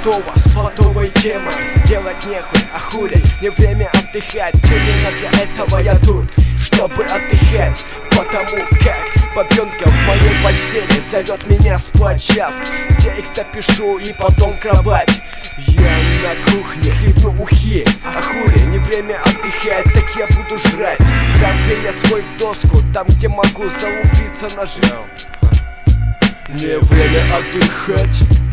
готова сватовая тема. Делать нехуй, а хули, не время отдыхать. Именно для этого я тут, чтобы отдыхать. Потому как бабёнка в моей постели зовет меня спать час. Текст допишу и потом кровать. Я на кухне хлебну ухи, а хули, не время отдыхать, так я буду жрать. Там, где я свой в доску, там, где могу залупиться на жизнь. Не время отдыхать.